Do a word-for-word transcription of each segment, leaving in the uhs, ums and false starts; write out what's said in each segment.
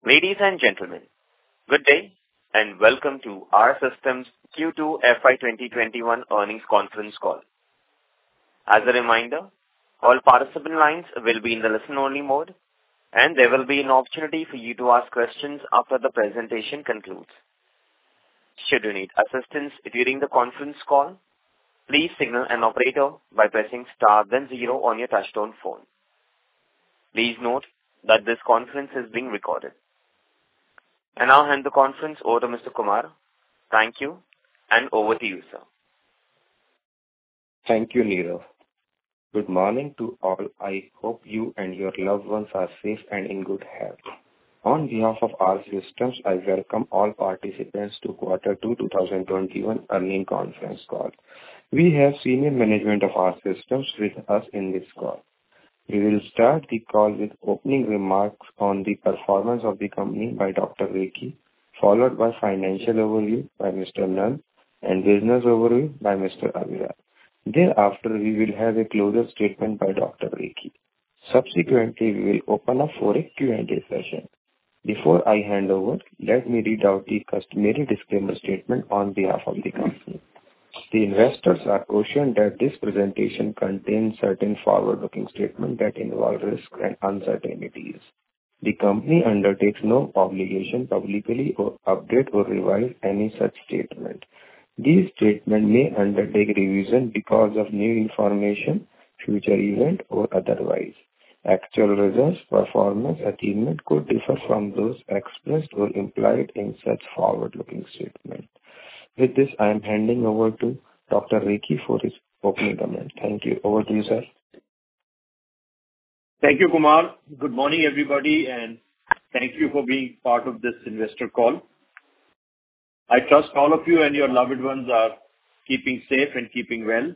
Ladies and gentlemen, good day and welcome to R Systems Q two F Y twenty twenty-one earnings conference call. As a reminder, all participant lines will be in the listen-only mode, and there will be an opportunity for you to ask questions after the presentation concludes. Should you need assistance during the conference call, please signal an operator by pressing star then zero on your touchtone phone. Please note that this conference is being recorded. I now hand the conference over to Mister Kumar. Thank you, and over to you, sir. Thank you, Nirav. Good morning to all. I hope you and your loved ones are safe and in good health. On behalf of R Systems, I welcome all participants to Quarter two twenty twenty-one earnings conference call. We have senior management of R Systems with us in this call. We will start the call with opening remarks on the performance of the company by Doctor Rekhi, followed by financial overview by Mister Nand, and business overview by Mister Aviral. Thereafter, we will have a closure statement by Doctor Rekhi. Subsequently, we will open up for a Q and A session. Before I hand over, let me read out the customary disclaimer statement on behalf of the company. The investors are cautioned that this presentation contains certain forward-looking statements that involve risks and uncertainties. The company undertakes no obligation publicly or update or revise any such statement. These statements may undertake revision because of new information, future event, or otherwise. Actual results, performance, achievement could differ from those expressed or implied in such forward-looking statements. With this, I am handing over to Doctor Rekhi for his opening comment. Thank you. Over to you, sir. Thank you, Kumar. Good morning, everybody, and thank you for being part of this investor call. I trust all of you and your loved ones are keeping safe and keeping well.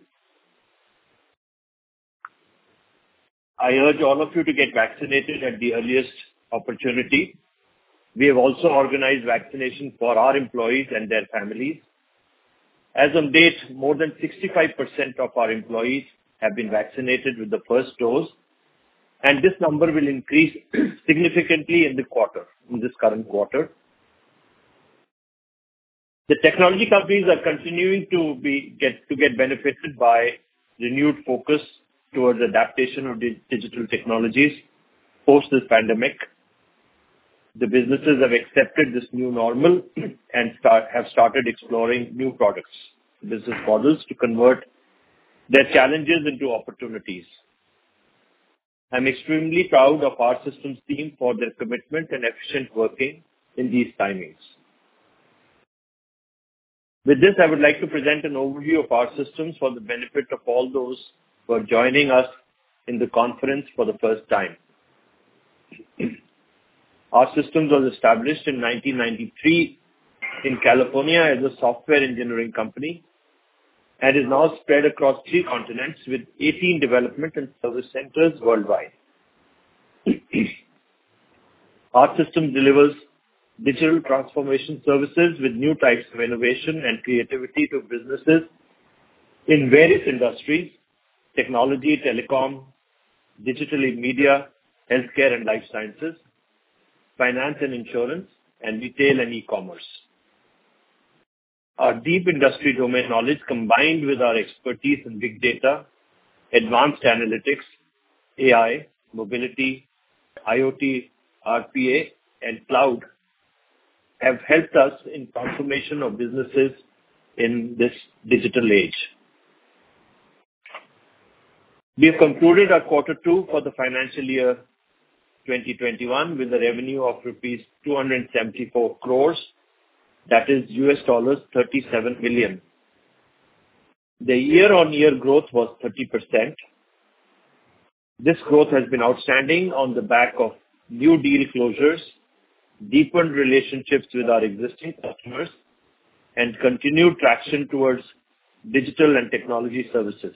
I urge all of you to get vaccinated at the earliest opportunity. We have also organized vaccination for our employees and their families. As of date, more than sixty-five percent of our employees have been vaccinated with the first dose, and this number will increase significantly in the quarter, in this current quarter. The technology companies are continuing to be get to get benefited by renewed focus towards adaptation of di- digital technologies post this pandemic. The businesses have accepted this new normal and start, have started exploring new products, business models to convert their challenges into opportunities. I'm extremely proud of our systems team for their commitment and efficient working in these timings. With this, I would like to present an overview of our systems for the benefit of all those who are joining us in the conference for the first time. Our systems was established in nineteen ninety-three in California as a software engineering company and is now spread across three continents with eighteen development and service centers worldwide. Our system delivers digital transformation services with new types of innovation and creativity to businesses in various industries: technology, telecom, digital media, healthcare and life sciences, finance and insurance, and retail and e-commerce. Our deep industry domain knowledge combined with our expertise in big data, advanced analytics, A I, mobility, IoT, R P A, and cloud have helped us in transformation of businesses in this digital age. We have concluded our quarter two for the financial year twenty twenty-one with a revenue of rupees two hundred seventy-four crores, that is U S dollars thirty-seven million. The year-on-year growth was thirty percent. This growth has been outstanding on the back of new deal closures, deepened relationships with our existing customers, and continued traction towards digital and technology services.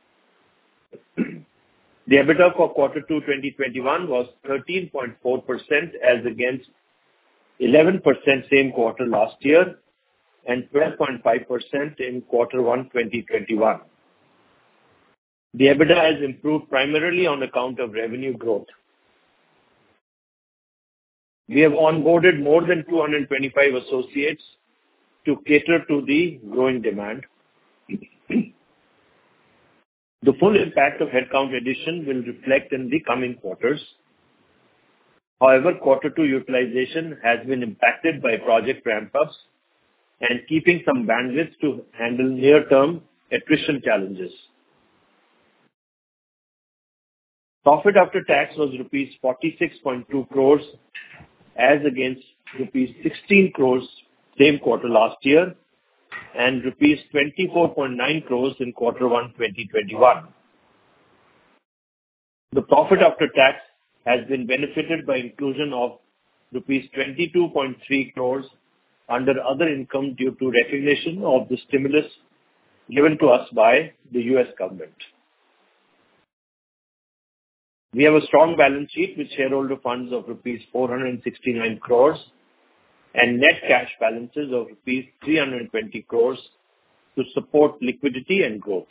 The EBITDA for quarter two twenty twenty-one was thirteen point four percent as against eleven percent same quarter last year and twelve point five percent in quarter one twenty twenty-one. The EBITDA has improved primarily on account of revenue growth. We have onboarded more than two hundred twenty-five associates to cater to the growing demand. The full impact of headcount addition will reflect in the coming quarters. However, quarter two utilization has been impacted by project ramp-ups and keeping some bandwidth to handle near-term attrition challenges. Profit after tax was rupees forty-six point two crores as against rupees sixteen crores same quarter last year and rupees twenty-four point nine crores in quarter one twenty twenty-one. The profit after tax has been benefited by inclusion of rupees twenty-two point three crores under other income due to recognition of the stimulus given to us by the U S government. We have a strong balance sheet with shareholder funds of rupees four hundred sixty-nine crores and net cash balances of rupees three hundred twenty crores to support liquidity and growth.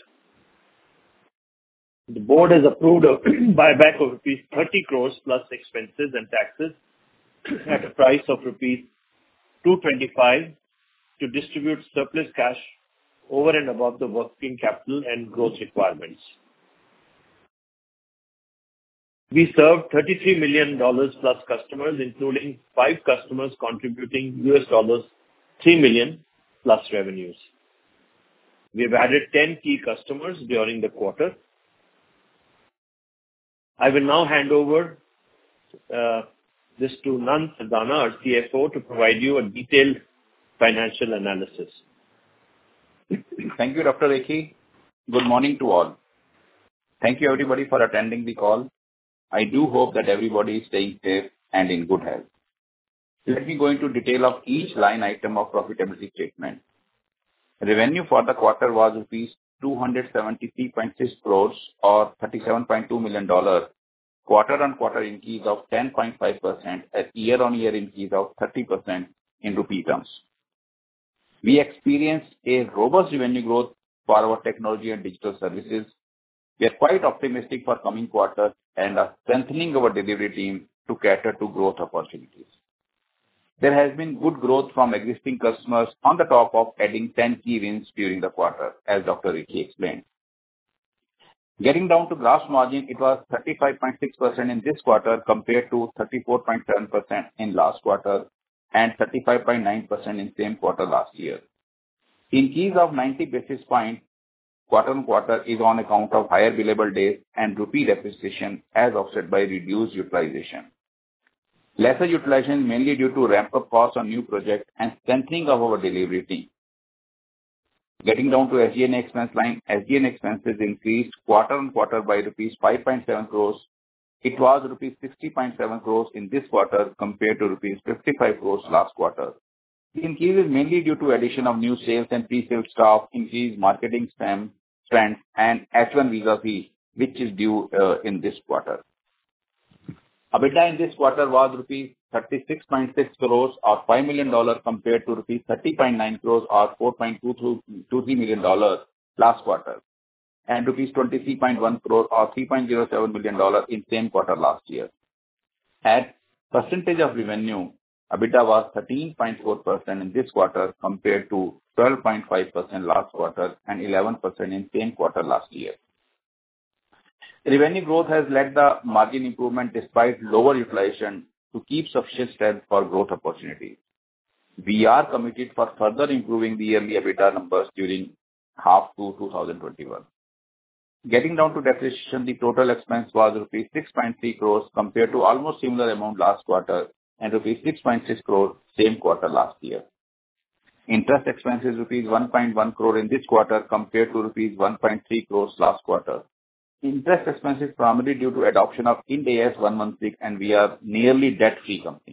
The board has approved a buyback of rupees thirty crores plus expenses and taxes at a price of rupees two hundred twenty-five to distribute surplus cash over and above the working capital and growth requirements. We served thirty-three million dollars plus customers, including five customers contributing U S dollars three million plus revenues. We have added ten key customers during the quarter. I will now hand over uh, this to Nand Sardana, our C F O, to provide you a detailed financial analysis. Thank you, Doctor Rekhi. Good morning to all. Thank you, everybody, for attending the call. I do hope that everybody is staying safe and in good health. Let me go into detail of each line item of profitability statement. Revenue for the quarter was rupees two hundred seventy-three point six crores or thirty-seven point two million dollars, quarter-on-quarter increase of ten point five percent, a year-on-year increase of thirty percent in rupee terms. We experienced a robust revenue growth for our technology and digital services. We are quite optimistic for coming quarters and are strengthening our delivery team to cater to growth opportunities. There has been good growth from existing customers on the top of adding ten key wins during the quarter, as Doctor Rekhi explained. Getting down to gross margin, it was thirty-five point six percent in this quarter compared to thirty-four point seven percent in last quarter and thirty-five point nine percent in same quarter last year. Increase of ninety basis points quarter-on-quarter is on account of higher billable days and rupee depreciation as offset by reduced utilization. Lesser utilization mainly due to ramp-up costs on new projects and strengthening of our delivery team. Getting down to S G and A expense line, S G and A expenses increased quarter-on-quarter by rupees five point seven crores. It was rupees sixty point seven crores in this quarter compared to rupees fifty-five crores last quarter. The increase is mainly due to addition of new sales and pre-sales staff, increased marketing spend, spend and H one visa fee, which is due uh, in this quarter. EBITDA in this quarter was rupees thirty-six point six crores or five million dollars compared to rupees thirty point nine crores or four point two three million dollars last quarter and rupees twenty-three point one crore or three point zero seven million dollars in same quarter last year. At percentage of revenue, EBITDA was thirteen point four percent in this quarter compared to twelve point five percent last quarter and eleven percent in same quarter last year. Revenue growth has led the margin improvement despite lower utilization to keep sufficient strength for growth opportunities. We are committed for further improving the yearly EBITDA numbers during half two twenty twenty-one. Getting down to depreciation, the total expense was rupees six point three crores compared to almost similar amount last quarter and rupees six point six crores same quarter last year. Interest expense is rupees one point one crore in this quarter compared to rupees one point three crores last quarter. Interest expense is primarily due to adoption of Ind A S one sixteen and we are nearly debt-free company.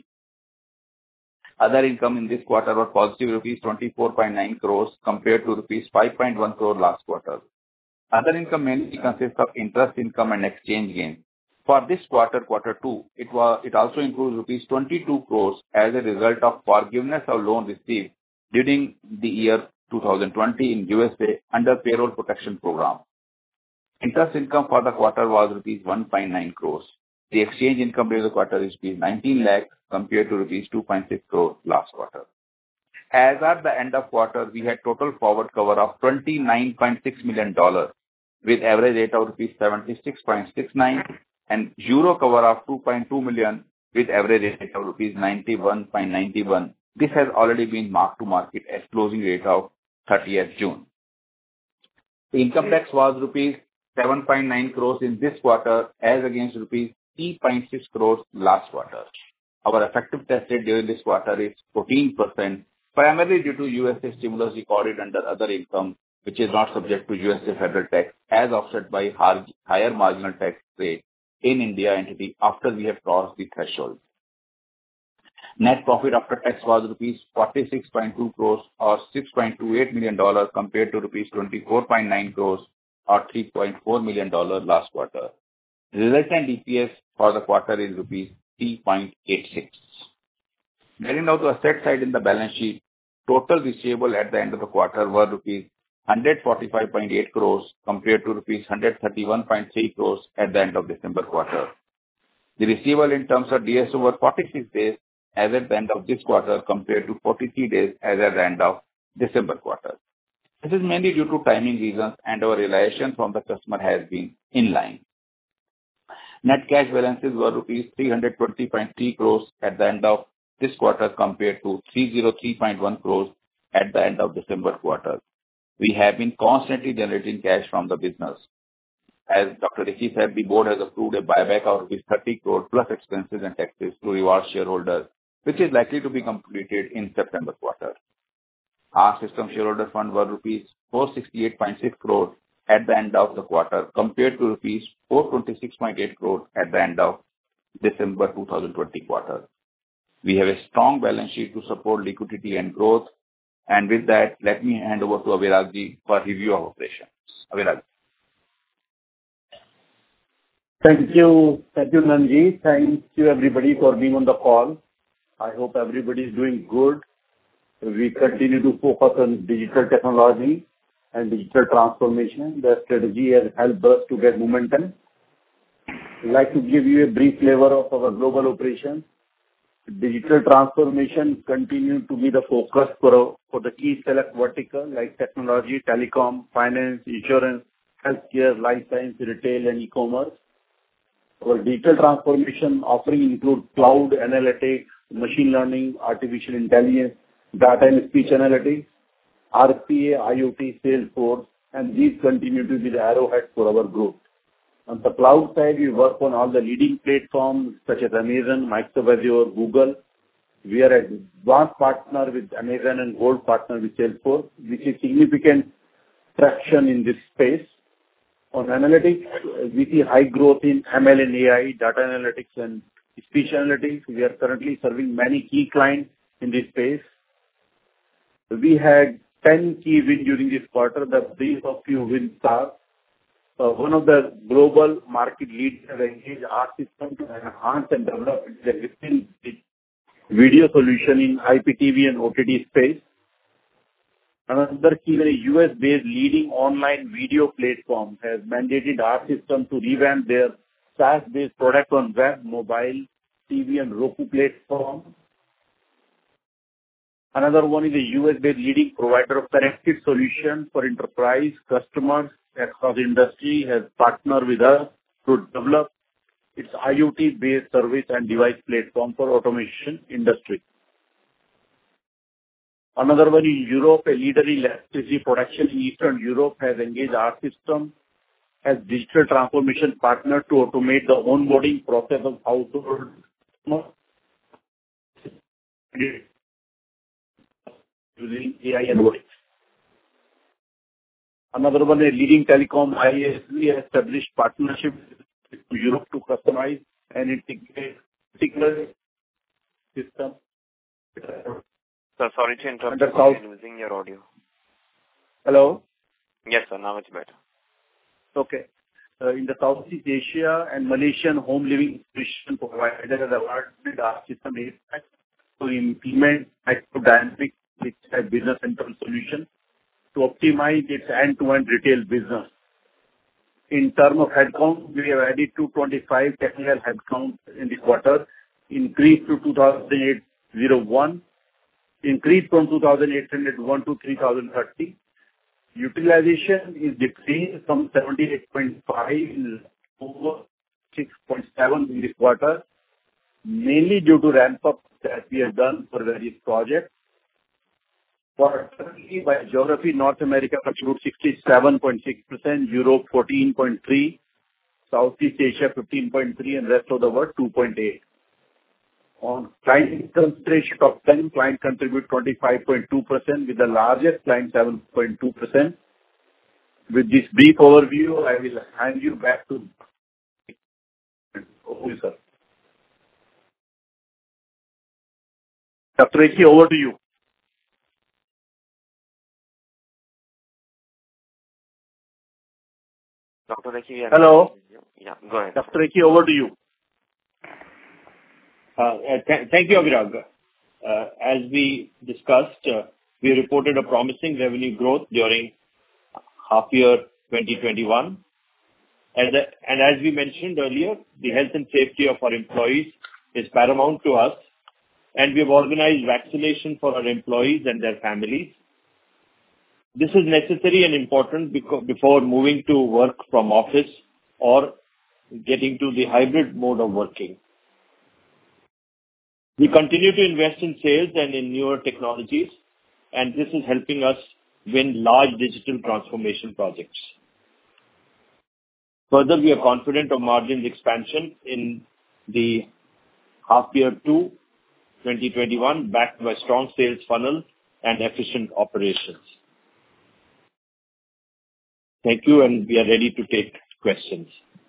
Other income in this quarter was positive rupees twenty-four point nine crores compared to rupees five point one crore last quarter. Other income mainly consists of interest income and exchange gain. For this quarter, quarter two, it was it also includes rupees twenty-two crores as a result of forgiveness of loan received during the year two thousand twenty in U S A under payroll protection program. Interest income for the quarter was rupees one point nine crores. The exchange income during the quarter is rupees nineteen lakhs compared to rupees two point six crores last quarter. As at the end of quarter, we had total forward cover of twenty-nine point six million dollars with average rate of rupees seventy-six point six nine and euro cover of two point two million with average rate of rupees ninety-one point nine one. This has already been marked to market at closing rate of thirtieth June. The income tax was rupees seven point nine crores in this quarter as against rupees three point six crores last quarter. Our effective tax rate during this quarter is fourteen percent, primarily due to U S A stimulus recorded under other income, which is not subject to U S A federal tax, as offset by higher marginal tax rate in India entity after we have crossed the threshold. Net profit after tax was rupees forty-six point two crores or six point two eight million dollars compared to rupees twenty-four point nine crores or three point four million dollars last quarter. Resultant E P S for the quarter is rupees three point eight six. Getting now to asset side in the balance sheet, total receivable at the end of the quarter were rupees one hundred forty-five point eight crores compared to rupees one hundred thirty-one point three crores at the end of December quarter. The receivable in terms of D S O were forty-six days as at the end of this quarter compared to forty-three days as at the end of December quarter. This is mainly due to timing reasons and our realization from the customer has been in line. Net cash balances were rupees three hundred twenty point three crores at the end of this quarter compared to three hundred three point one crores at the end of December quarter. We have been constantly generating cash from the business. As Doctor Rishi said, the board has approved a buyback of rupees thirty crore plus expenses and taxes to reward shareholders, which is likely to be completed in September quarter. Our system shareholder fund were rupees four hundred sixty-eight point six crore at the end of the quarter compared to rupees four hundred twenty-six point eight crore at the end of December two thousand twenty quarter. We have a strong balance sheet to support liquidity and growth. And with that, let me hand over to Abhiraj for review of operations. Abhiraj. Thank you. Thank you, Nanji. Thank you, everybody, for being on the call. I hope everybody is doing good. We continue to focus on digital technology and digital transformation. The strategy has helped us to get momentum. I'd like to give you a brief flavor of our global operations. Digital transformation continues to be the focus for, for the key select vertical like technology, telecom, finance, insurance, healthcare, life science, retail, and e-commerce. Our digital transformation offering include cloud analytics, machine learning, artificial intelligence, data and speech analytics, R P A, IoT, Salesforce, and these continue to be the arrowhead for our growth. On the cloud side, we work on all the leading platforms such as Amazon, Microsoft Azure, Google. We are an advanced partner with Amazon and gold partner with Salesforce, which is significant traction in this space. On analytics, we see high growth in M L and A I, data analytics and speech analytics. We are currently serving many key clients in this space. We had ten key wins during this quarter. The brief of few wins are Uh, one of the global market leaders has engaged our system to enhance and develop its existing video solution in I P T V and O T T space. Another key, a U S-based leading online video platform has mandated our system to revamp their SaaS-based product on web, mobile, T V, and Roku platform. Another one is a U S-based leading provider of connected solutions for enterprise customers across the industry has partnered with us to develop its IoT-based service and device platform for automation industry. Another one in Europe, a leader in electricity production in Eastern Europe has engaged our system as digital transformation partner to automate the onboarding process of household using A I and robotics. Another one, a leading telecom I S V has established partnership with Europe to customize and integrate particular system. So sorry to interrupt. You're losing your audio. Hello? Yes, sir. Now it's better. Okay. Uh, in the Southeast Asia and Malaysian home living solution provider has awarded our system to implement microdynamic business central solution to optimize its end-to-end retail business. In terms of headcount, we have added two hundred twenty-five technical headcount in the quarter, increased to two thousand eight hundred one, increased from two thousand eight hundred one to three thousand thirty. Utilization is decreased from seventy-eight point five in over six point seven in this quarter, mainly due to ramp-up that we have done for various projects. Quarterly by geography, North America contributes sixty-seven point six percent, Europe fourteen point three, Southeast Asia fifteen point three, and rest of the world two point eight. On client concentration, top ten client contribute twenty-five point two percent, with the largest client seven point two percent. With this brief overview, I will hand you back to you, sir. Doctor Rekhi, over to you. Doctor Rekhi. Hello. Yeah, go ahead. Doctor Rekhi, over to you. Uh, th- thank you, Abhirag. Uh, as we discussed, uh, we reported a promising revenue growth during half year twenty twenty-one. And, the, and as we mentioned earlier, the health and safety of our employees is paramount to us, and we have organized vaccination for our employees and their families. This is necessary and important because before moving to work from office or getting to the hybrid mode of working. We continue to invest in sales and in newer technologies, and this is helping us win large digital transformation projects. Further, we are confident of margins expansion in the half year two, twenty twenty-one, backed by strong sales funnel and efficient operations. Thank you, and we are ready to take questions.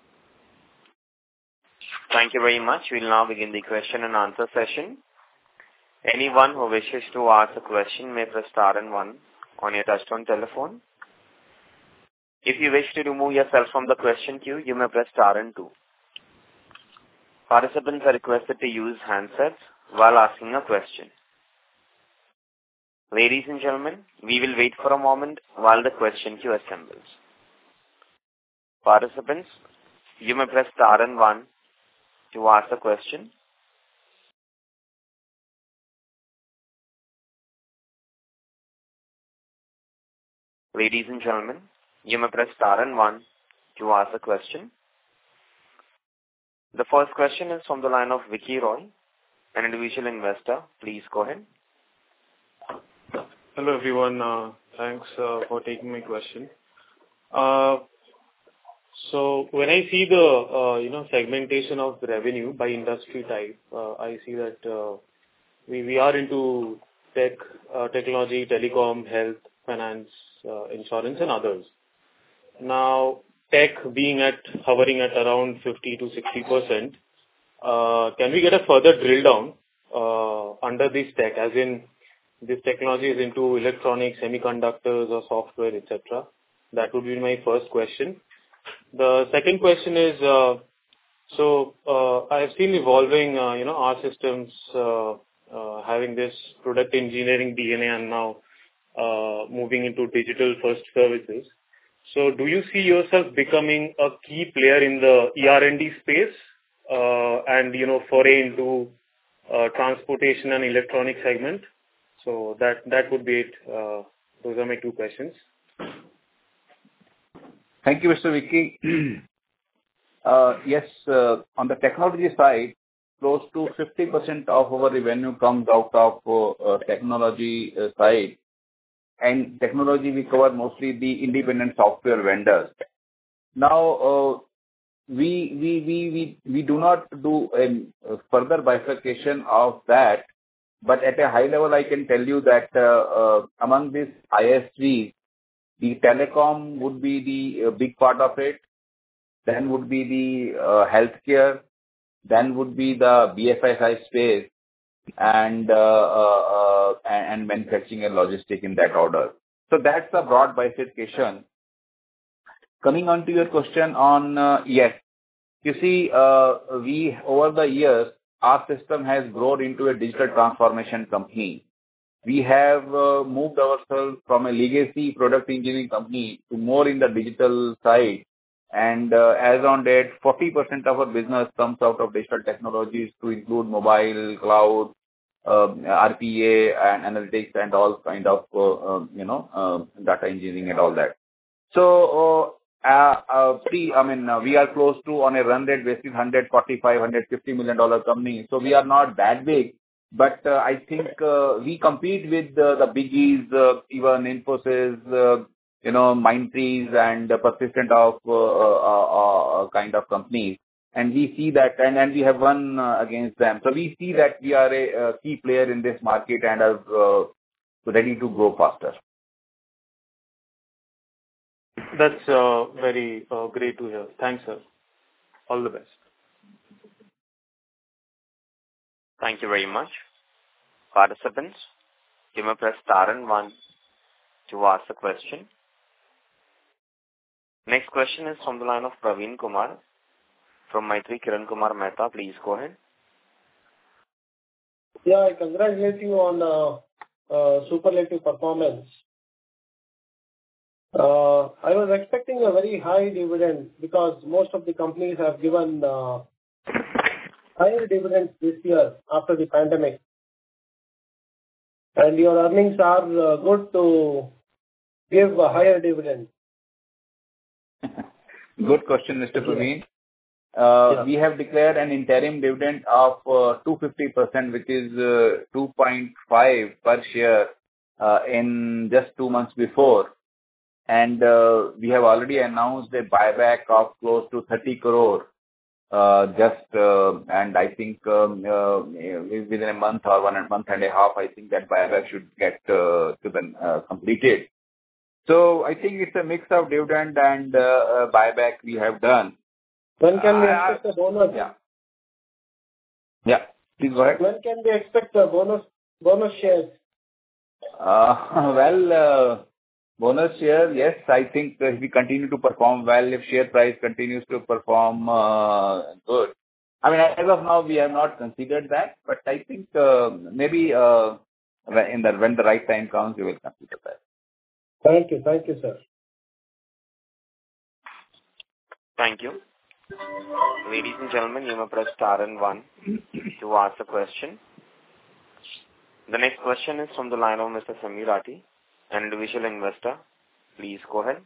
Thank you very much. We'll now begin the question and answer session. Anyone who wishes to ask a question may press star and one on your touchtone telephone. If you wish to remove yourself from the question queue, you may press star and two. Participants are requested to use handsets while asking a question. Ladies and gentlemen, we will wait for a moment while the question queue assembles. Participants, you may press star and one to ask a question. Ladies and gentlemen, you may press star and one to ask a question. The first question is from the line of Vicky Roy, an individual investor. Please go ahead. Hello everyone. Uh, thanks uh, for taking my question. Uh, so when I see the uh, you know segmentation of the revenue by industry type, uh, I see that uh, we we are into tech, uh, technology, telecom, health, finance, uh, insurance, and others. Now, tech being at hovering at around fifty to sixty percent, uh, can we get a further drill down uh, under this tech, as in this technology is into electronics, semiconductors, or software, et cetera? That would be my first question. The second question is, uh, so uh, I have seen evolving, uh, you know, our systems uh, uh, having this product engineering D N A and now uh, moving into digital first services. So do you see yourself becoming a key player in the E R and D space uh, and, you know, foray into uh, transportation and electronic segment? So that, that would be it. Uh, those are my two questions. Thank you, Mister Vicky. uh, yes, uh, on the technology side, close to fifty percent of our revenue comes out of uh, technology uh, side. And technology, we cover mostly the independent software vendors. Now, uh, we, we, we, we, we do not do a further bifurcation of that, but at a high level, I can tell you that uh, uh, among these I S Vs, the telecom would be the uh, big part of it, then would be the uh, healthcare, then would be the B F S I space, and uh, uh, uh, and manufacturing and logistics in that order. So that's a broad bifurcation. Coming on to your question on, uh, yes, you see, uh, we, over the years, our system has grown into a digital transformation company. We have uh, moved ourselves from a legacy product engineering company to more in the digital side. And uh, as on date, forty percent of our business comes out of digital technologies to include mobile, cloud, uh, R P A, and analytics, and all kind of uh, uh, you know uh, data engineering and all that. So, uh, uh, uh, see, I mean, uh, we are close to on a run rate basis, one forty-five, one fifty million dollar company. So we are not that big, but uh, I think uh, we compete with uh, the biggies, uh, even Infosys, uh, you know, Mindtrees and uh, Persistent of uh, uh, uh, kind of companies. And we see that, and, and we have won uh, against them. So we see that we are a, a key player in this market and are uh, ready to grow faster. That's uh, very uh, great to hear. Thanks, sir. All the best. Thank you very much. Participants, you may press star and one to ask a question. Next question is from the line of Praveen Kumar from Maitri Kiran Kumar Mehta. Please go ahead. Yeah, I congratulate you on uh, uh, superlative performance. Uh, I was expecting a very high dividend because most of the companies have given uh, higher dividends this year after the pandemic. And your earnings are uh, good to give a higher dividend. Good question, Mister Praveen. Uh, yeah. We have declared an interim dividend of uh, two hundred fifty percent, which is uh, two point five per share uh, in just two months before. And uh, we have already announced a buyback of close to thirty crore. Uh, just uh, and I think um, uh, within a month or one month and a half, I think that buyback should get uh, to be uh, completed. So I think it's a mix of dividend and uh, uh, buyback we have done. When can we expect a bonus? Yeah. Yeah. Please go ahead. When can we expect a bonus bonus shares? Uh, well, uh, bonus share, yes. I think if we continue to perform well, if share price continues to perform uh, good. I mean, as of now, we have not considered that, but I think uh, maybe uh, in the when the right time comes, we will consider that. Thank you. Thank you, sir. Thank you. Ladies and gentlemen, you may press star and one to ask a question. The next question is from the line of Mister Samir Rathi, an individual investor. Please go ahead.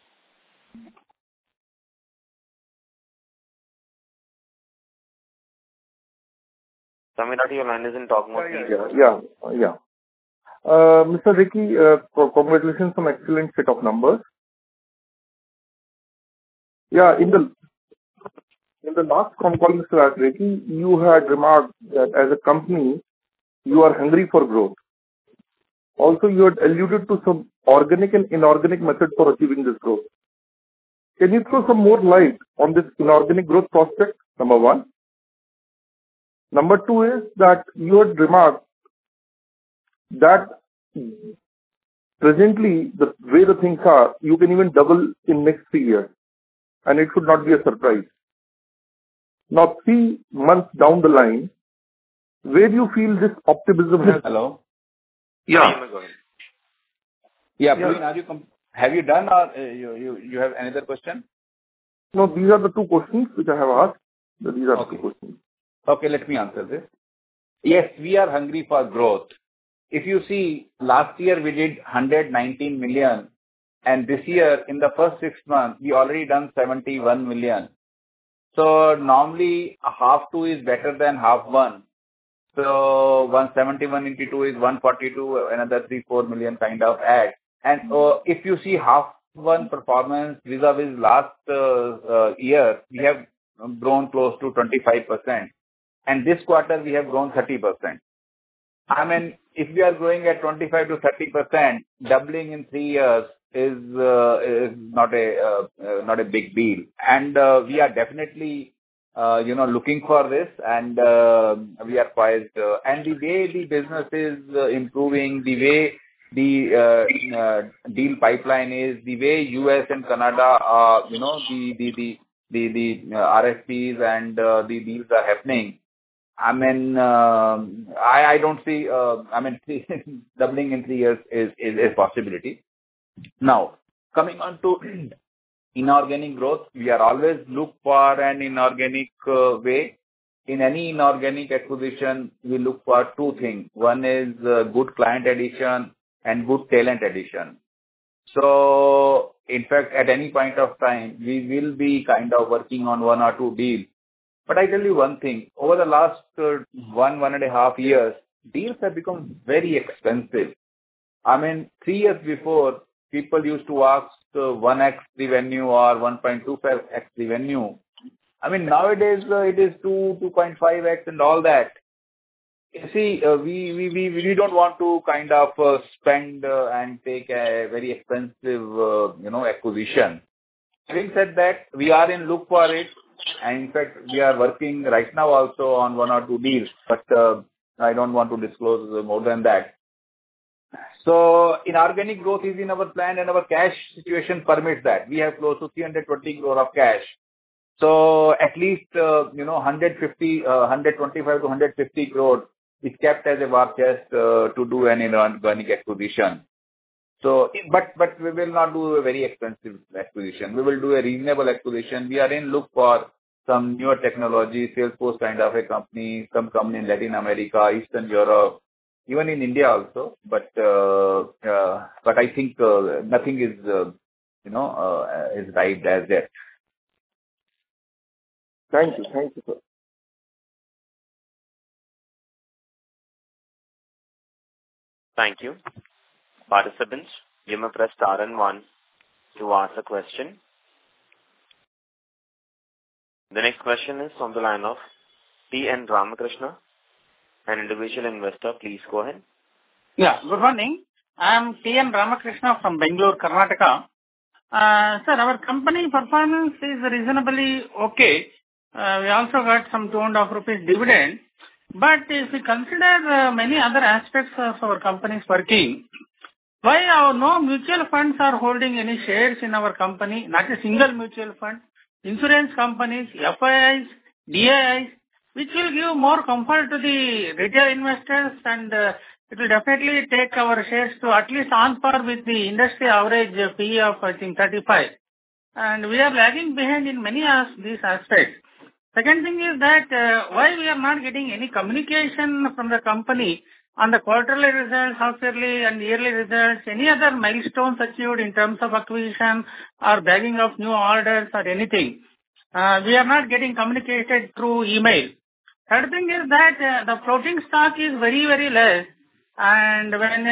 Samir Rathi, your line is in talk mode. Yeah, yeah, yeah. yeah. Uh, Mister Ricky, uh, congratulations on excellent set of numbers. Yeah, in the in the last con call, Mister Ricky, you had remarked that as a company, you are hungry for growth. Also, you had alluded to some organic and inorganic methods for achieving this growth. Can you throw some more light on this inorganic growth prospect? Number one. Number two is that you had remarked that presently, the way the things are, you can even double in next three years. And it should not be a surprise. Now, three months down the line, where do you feel this optimism has... Hello? Yeah. Yeah, Praveen, are you com- have you done or uh, you, you, you have another question? No, these are the two questions which I have asked. These are okay. the two questions. Okay, let me answer this. Yes, we are hungry for growth. If you see, last year we did one hundred nineteen million, and this year in the first six months we already done seventy-one million. So normally half two is better than half one. So one seventy-one into two is one forty-two, another three four million kind of add. And uh, if you see half one performance vis-a-vis last uh, uh, year, we have grown close to twenty-five percent. And this quarter we have grown thirty percent. I mean, if we are growing at twenty-five to thirty percent, doubling in three years is uh, is not a uh, uh, not a big deal. And uh, we are definitely uh, you know looking for this, and uh, we are poised. Uh, and the way the business is uh, improving, the way the uh, uh, deal pipeline is, the way U S and Canada, uh, you know, the the the the, the uh, R F Ps and uh, the deals are happening. I mean, uh, I, I don't see, uh, I mean, doubling in three years is, is a possibility. Now, coming on to inorganic growth. We are always look for an inorganic uh, way. In any inorganic acquisition, we look for two things. One is uh, good client addition and good talent addition. So, in fact, at any point of time, we will be kind of working on one or two deals. But I tell you one thing, over the last uh, one, one and a half years, deals have become very expensive. I mean, three years before, people used to ask uh, one x revenue or one point two five x revenue. I mean, nowadays uh, it is two, two point five x and all that. You see, uh, we, we, we, we don't want to kind of uh, spend uh, and take a very expensive, uh, you know, acquisition. Having said that, we are in look for it. And in fact, we are working right now also on one or two deals, but uh, I don't want to disclose more than that. So, inorganic growth is in our plan and our cash situation permits that. We have close to three hundred twenty crore of cash. So, at least, uh, you know, one fifty, uh, one twenty-five to one fifty crore is kept as a war chest uh, to do an inorganic acquisition. So, but but we will not do a very expensive acquisition. We will do a reasonable acquisition. We are in look for some newer technology, Salesforce kind of a company, some company in Latin America, Eastern Europe, even in India also. But uh, uh, but I think uh, nothing is uh, you know uh, is right as yet. Thank you, thank you, sir. Thank you. Participants, you may press star and one to ask a question. The next question is from the line of T N Ramakrishna, an individual investor. Please go ahead. Yeah, good morning. I am T N Ramakrishna from Bangalore, Karnataka. Uh, sir, our company performance is reasonably okay. Uh, we also got some two and a half rupees dividend. But if we consider uh, many other aspects of our company's working, why our no mutual funds are holding any shares in our company, not a single mutual fund, insurance companies, F I Is, D I Is, which will give more comfort to the retail investors, and uh, it will definitely take our shares to at least on par with the industry average uh, P E of, I think, thirty-five. And we are lagging behind in many of these aspects. Second thing is that uh, why we are not getting any communication from the company on the quarterly results, half-yearly and yearly results, any other milestones achieved in terms of acquisition or bagging of new orders or anything. Uh, we are not getting communicated through email. Third thing is that uh, the floating stock is very, very less. And when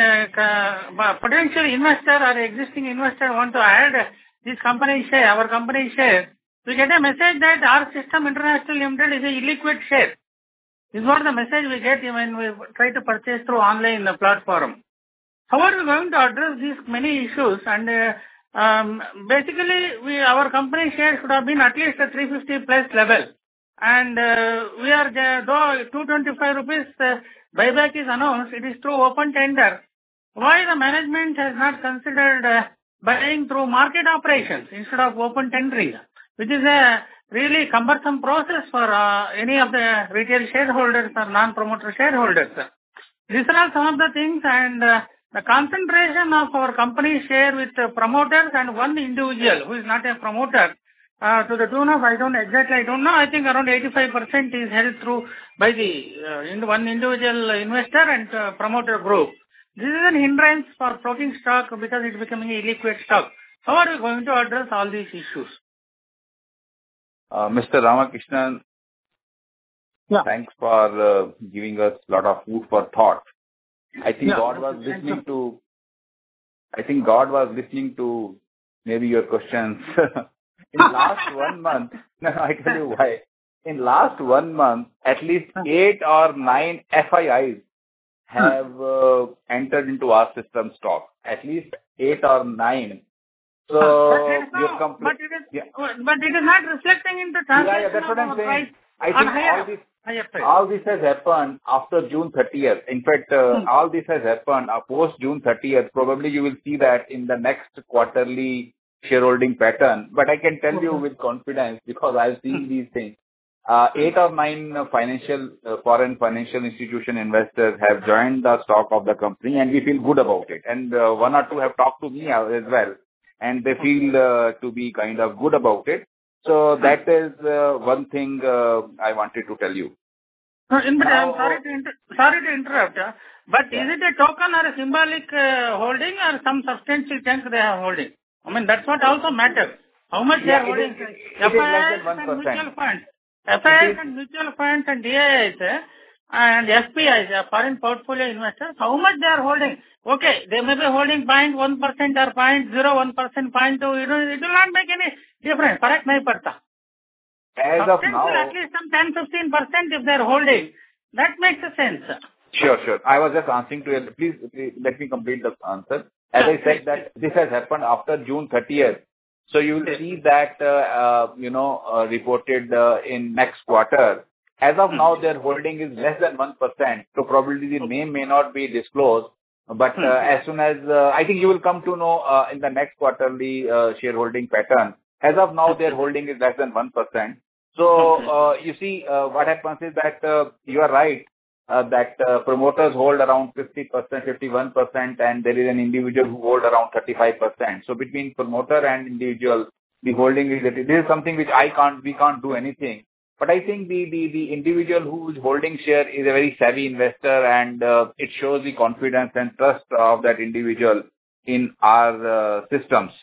uh, potential investor or existing investor want to add this company share, our company share, we get a message that our System International Limited is a illiquid share. This is what the message we get when we try to purchase through online platform. How are we going to address these many issues? And uh, um, basically, we our company share should have been at least a three fifty plus level. And uh, we are, uh, though two twenty-five rupees uh, buyback is announced, it is through open tender. Why the management has not considered uh, buying through market operations instead of open tendering, which is a really cumbersome process for uh, any of the retail shareholders or non-promoter shareholders. These are all some of the things, and uh, the concentration of our company share with uh, promoters and one individual who is not a promoter, uh, to the tune of, I don't exactly, I don't know, I think around eighty-five percent is held through by the uh, in one individual investor and uh, promoter group. This is an hindrance for floating stock because it is becoming a illiquid stock. How are we going to address all these issues? Uh, Mister Ramakrishnan, yeah. Thanks for uh, giving us a lot of food for thought. I think yeah, God was listening to, I think God was listening to maybe your questions. In last one month, no, I tell you why. In last one month, at least eight or nine F I Is have uh, entered into our system stock. At least eight or nine. So, but, your compl- but, it is, yeah. but it is not reflecting in the transaction. Yeah, yeah, that's what I'm saying. I think all this, all this has happened after June thirtieth. In fact, uh, hmm. all this has happened uh, post June thirtieth. Probably you will see that in the next quarterly shareholding pattern. But I can tell okay. you with confidence, because I've seen hmm. these things. Uh, eight or nine uh, financial, uh, foreign financial institution investors have joined the stock of the company, and we feel good about it. And uh, one or two have talked to me as well. and they feel uh, to be kind of good about it. So that is uh, one thing uh, I wanted to tell you. No, in but I'm sorry to inter- sorry to interrupt, uh, but Yeah. is it a token or a symbolic uh, holding or some substantial chunk they are holding? I mean, that's what also matters. How much they Yeah, are it holding? is, it, F it is I less Is than one and mutual percent. funds. It F I Is is, and mutual funds and D I Is uh, and F P Is, uh, foreign portfolio investors, how much they are holding? Okay, they may be holding zero point one percent or zero point zero one percent, zero point two, you know, it will not make any difference. Farak nahi padta. as of Substantial, at now, least some ten to fifteen percent if they are holding. That makes a sense. sure, sure. I was just answering to you. Please, please let me complete the answer. As Yeah, I said please, that this has happened after June thirtieth. So you will please. see that, uh, uh, you know, uh, reported uh, in next quarter. As of now, their holding is less than one percent. So probably the name may not be disclosed. But uh, as soon as, uh, I think you will come to know uh, in the next quarterly uh, shareholding pattern. As of now, their holding is less than one percent. So, uh, you see, uh, what happens is that uh, you are right. Uh, that uh, promoters hold around fifty percent, fifty-one percent, and there is an individual who hold around thirty-five percent. So between promoter and individual, the holding is, this is something which I can't, we can't do anything. But I think the, the, the individual who is holding share is a very savvy investor, and uh, it shows the confidence and trust of that individual in our uh, systems.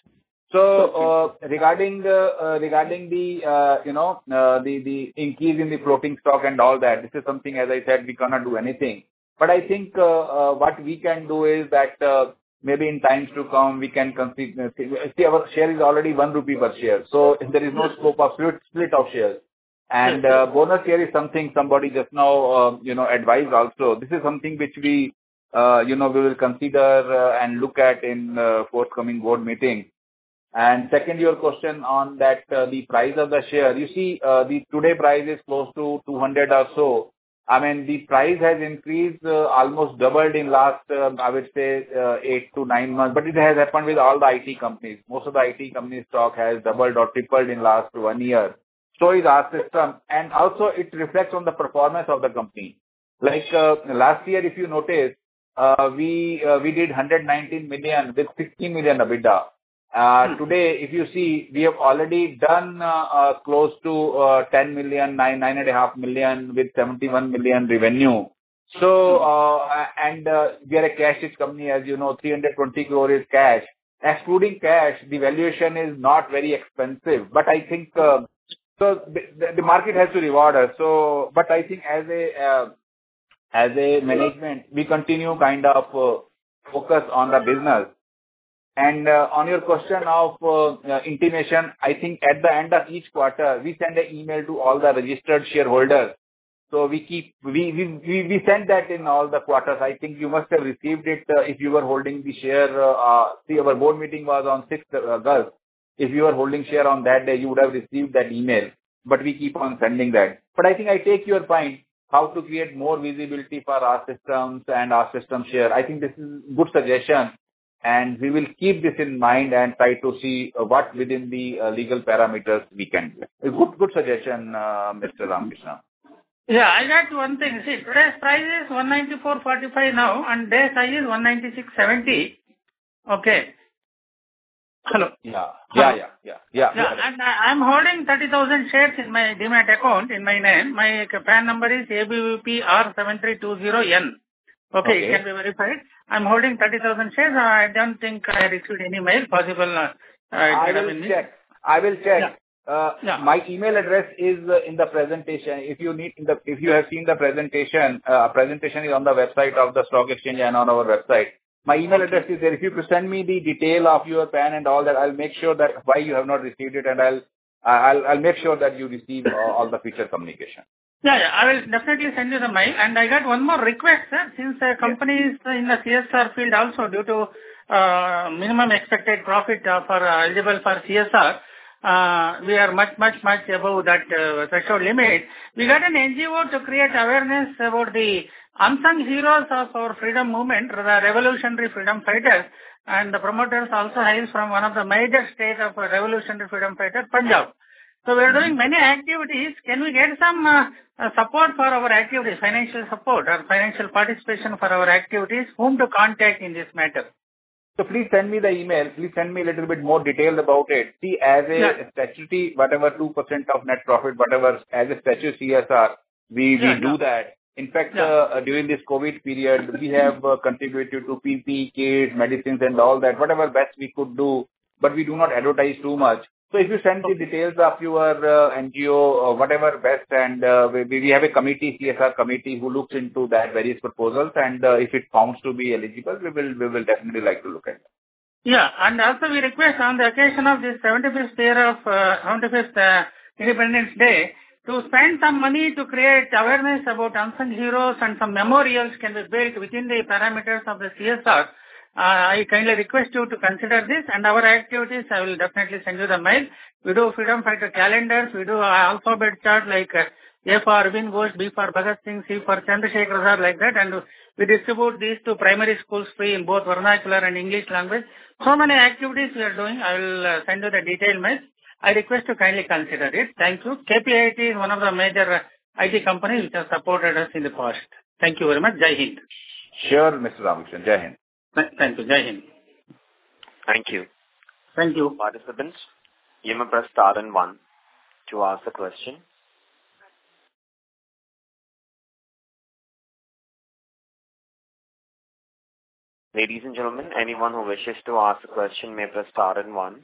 So, uh, regarding the, uh, regarding the, uh, you know, uh, the, the increase in the floating stock and all that, this is something, as I said, we cannot do anything. But I think, uh, uh, what we can do is that, uh, maybe in times to come, we can consider, see, our share is already one rupee per share. So there is no scope of split, split of shares. And, uh, bonus share is something somebody just now, uh, you know, advised also. This is something which we, uh, you know, we will consider uh, and look at in, uh, forthcoming board meeting. And second, your question on that, uh, the price of the share. You see, uh, the today price is close to two hundred or so. I mean, the price has increased, uh, almost doubled in last, uh, I would say, uh, eight to nine months. But it has happened with all the I T companies. Most of the I T companies' stock has doubled or tripled in last one year. So is our system. And also it reflects on the performance of the company. Like, uh, last year, if you notice, uh, we, uh, we did one hundred nineteen million with sixty million EBITDA. Uh, today, if you see, we have already done uh, uh, close to uh, ten million, nine, nine and a half million with seventy-one million revenue. So, uh, and uh, we are a cash-rich company, as you know, three hundred twenty crore is cash. Excluding cash, the valuation is not very expensive. But I think, uh, so the, the market has to reward us. So, but I think as a, uh, as a management, we continue kind of uh, focus on the business. And uh, on your question of uh, uh, intimation, I think at the end of each quarter, we send an email to all the registered shareholders. So we keep, we, we, we, we send that in all the quarters. I think you must have received it uh, if you were holding the share. Uh, uh, see, our board meeting was on sixth August. If you were holding share on that day, you would have received that email. But we keep on sending that. But I think I take your point, how to create more visibility for our systems and our system share. I think this is a good suggestion. And we will keep this in mind and try to see uh, what within the uh, legal parameters we can do. A good, good suggestion, uh, Mister Ramakrishna. Yeah, I got one thing. See, today's price is one ninety-four forty-five now, and day's high is one ninety-six seventy. Okay. Hello. Yeah. Hello? Yeah, yeah, yeah, yeah. Yeah, and I- I'm holding thirty thousand shares in my Demat account in my name. My P A N number is A B V P R seven three two zero N. Okay, Okay. it can be verified. I'm holding thirty thousand shares. I don't think I received any mail. Possible. Uh, I will check. I will check. Yeah. Uh, Yeah. My email address is uh, in the presentation. If you need, in the, if you have seen the presentation, uh, presentation is on the website of the stock exchange and on our website. My email address is there. If you could send me the detail of your P A N and all that, I'll make sure that why you have not received it, and I'll I'll, I'll make sure that you receive uh, all the future communication. Yeah, yeah, I will definitely send you the mail. And I got one more request, sir. Since the company is in the C S R field also, due to uh, minimum expected profit uh, for uh, eligible for C S R, uh, we are much, much, much above that uh, threshold limit. We got an N G O to create awareness about the unsung heroes of our freedom movement, the revolutionary freedom fighters, and the promoters also hails from one of the major states of revolutionary freedom fighters, Punjab. So we are doing many activities. Can we get some uh, uh, support for our activities, financial support or financial participation for our activities? Whom to contact in this matter? So please send me the email. Please send me a little bit more details about it. See, as a Yeah. statutory, whatever two percent of net profit, whatever, as a statutory C S R, we, we Yeah, do yeah. that. In fact, Yeah. uh, during this COVID period, we have uh, contributed to P P E, kits, medicines and all that, whatever best we could do, but we do not advertise too much. So if you send the details of your uh, N G O, uh, whatever best, and uh, we, we have a committee, C S R committee, who looks into that various proposals, and uh, if it found to be eligible, we will we will definitely like to look at it. Yeah, and also we request on the occasion of this seventy-fifth year of uh, seventy-fifth uh, Independence Day to spend some money to create awareness about unsung heroes, and some memorials can be built within the parameters of the C S R. Uh, I kindly request you to consider this, and our activities, I will definitely send you the mail. We do freedom fighter calendars, we do uh, alphabet chart like uh, A for Arvind Ghosh, B for Bhagat Singh, C for Chandrasekhar Azad, like that, and we distribute these to primary schools free in both vernacular and English language. So many activities we are doing. I will uh, send you the detailed mail. I request you kindly consider it. Thank you. K P I T is one of the major uh, I T companies which have supported us in the past. Thank you very much. Jai Hind. Sure, Mister Ramakrishnan. Jai Hind. Th- Thank you. Jai Hind. Thank you. Thank you. Participants, you may press star and one to ask a question. Ladies and gentlemen, anyone who wishes to ask a question may press star and one.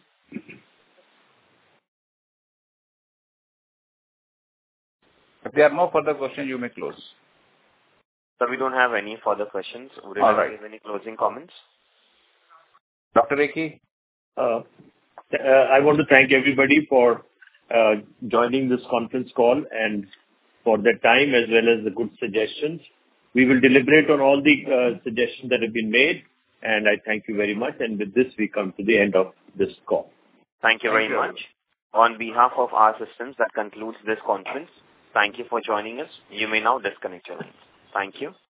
If there are no further questions, you may close. So we don't have any further questions. Would you All like right. to give any closing comments? Doctor Rekhi? Uh, uh, I want to thank everybody for uh, joining this conference call and for their time as well as the good suggestions. We will deliberate on all the uh, suggestions that have been made, and I thank you very much. And with this, we come to the end of this call. Thank you very Thank you. much. On behalf of our systems, that concludes this conference. Thank you for joining us. You may now disconnect your lines. Thank you.